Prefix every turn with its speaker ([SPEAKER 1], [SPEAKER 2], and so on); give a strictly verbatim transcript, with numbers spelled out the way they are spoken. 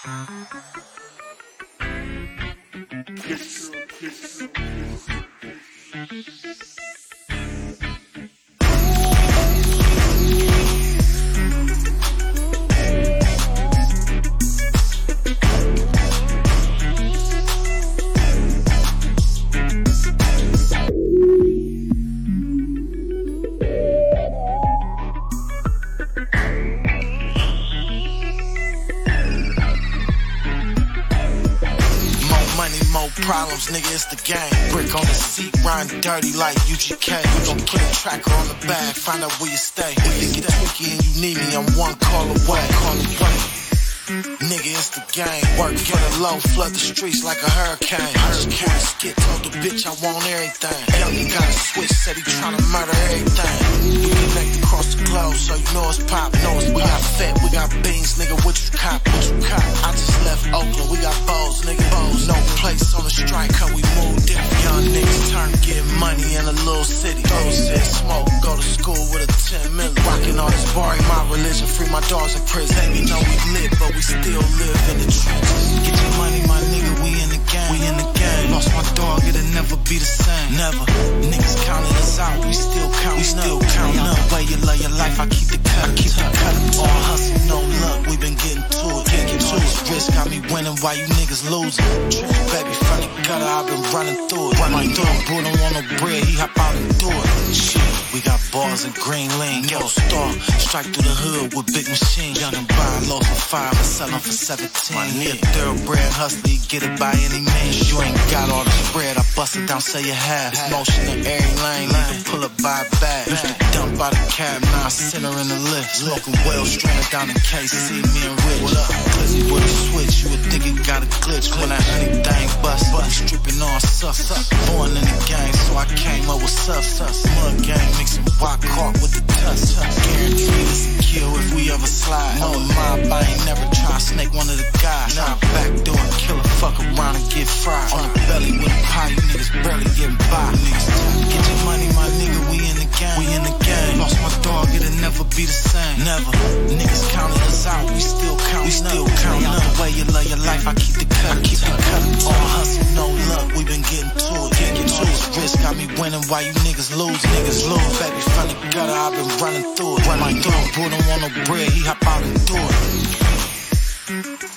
[SPEAKER 1] More problems, nigga, it's the game. Brick on the seat, riding dirty like U G K. We gon' put a tracker on the bag, find out where you stay. If you get tweaky and you need me, I'm one call away. Call away. Nigga, it's the game. Work for the low, flood the streets like a hurricane. Hurricane skit, told the bitch I want everything. Youngin' got a switch, said he tryna murder everything. We connect across the globe, so you know it's pop. Know it's we got fat, we got beans, nigga. What you cop? What you cop? I just left Oakland, we got bows, nigga. Bows, no place on the strike, cause we move different. Young niggas turn to get money in a little city. Those said smoke, go to school with a ten million. Rockin' all this bar, ain't my religion. Free my dogs in prison. Let me know we lit, but we still live in the trenches. Get your money, my nigga, we in the game. We in the game. Lost my dog, it'll never be the same. Never. Niggas counting us out, we still count. We still count up. The way you love your life, I keep the cut. I keep the cut. All hustle, no luck, we been getting to it. Getting to it. Risk got me winning while you niggas losing. Tricky baby, from the gutter, I've been running through it. Running through it. Boy don't want no bread, he hop out and do it. Shit, we got bars and green lane. Yo, star, strike through the hood with big machines. Young and buy low for five and sell them for seventeen. My nigga, thoroughbred hustler, you get it by any means. You ain't got all the spread, I bust it down, say you have. It's motion in every lane, even pull up by a bag. Used to dump by the cab, now I sit her in the lift. Smoking well, stranded down in K C, me and Rich. What up? Glizzy with a switch, you would think it got a glitch. When that anything bust, we stripping on sus. Born in the gang, so I came up with sus. Mud gang mixing wild caught with the tuss. Guaranteed it's a kill if we ever slide. No mob, I ain't never try to snake one of the guys. Nah, backdoor killer, fuck around and get fried. On the belly with a pie, you niggas barely getting by. Niggas, get your money, my nigga, we in the game. We in the game. Lost my dog, it'll never be the same. Never. Niggas counting us out, we still count. We still count. The way you love your life, I keep the cut. I keep the cut. All hustle, no luck, we been getting to it. Getting to it. Risk got me winning while you niggas lose. Niggas lose. Baby, from the gutter, I've been running through it. Running through it. Boy don't want no bread, he hop out and do it.